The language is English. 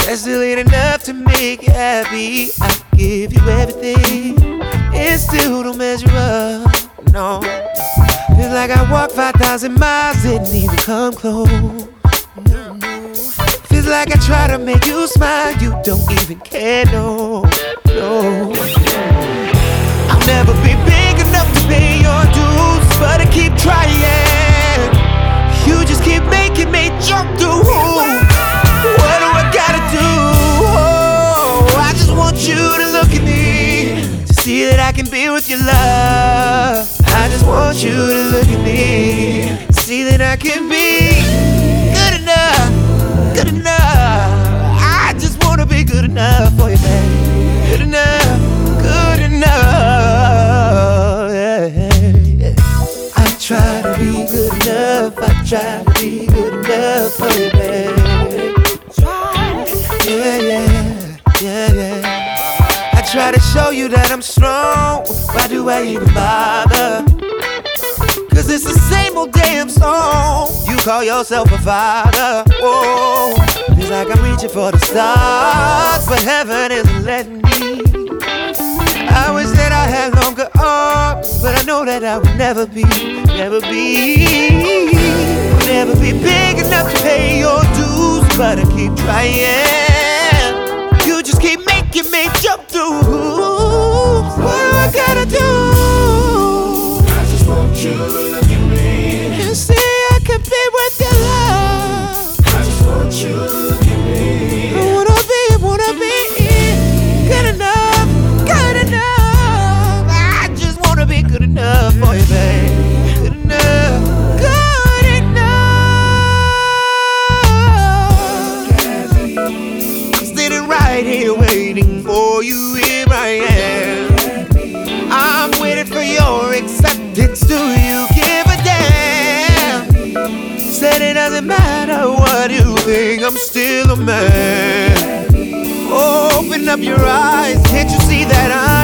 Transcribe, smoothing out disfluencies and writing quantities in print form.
That still ain't enough to make you happy. I give you everything, it still don't measure up. No, feels like I walked 5,000 miles, didn't even come close. Feels like I try to make you smile, you don't even care, no, no. I'll never be big enough to pay your dues, but I keep trying. You just keep making me jump through hoops. What do I gotta do? Oh, I just want you to look at me, to see that I can be with your love. I just want you to look at me, to see that I can be good enough, good enough. I just wanna be good enough for you, baby. Good enough, good enough. Yeah. I try to be good enough, I try to be good enough for you, baby. Yeah. I try to show you that I'm strong. Why do I even bother? Cause it's the same old damn song. You call yourself a father. Whoa, feels like I'm reaching for the stars, but heaven isn't letting me. I wish that I had longer arms, but I know that I would never be big enough to pay your dues, but I keep trying. You just keep making me jump through hoops. What do I gotta do? I just want you to look at me, You see I can be with your love. I just want you to look at me. I wanna be good enough, good enough. I just wanna be good enough for you, babe. Good enough, good enough. Sitting right here waiting for you, here I am. I'm waiting for your acceptance. Do you give a damn? Said it doesn't matter what you think, I'm still a man. Open up your eyes, can't you see that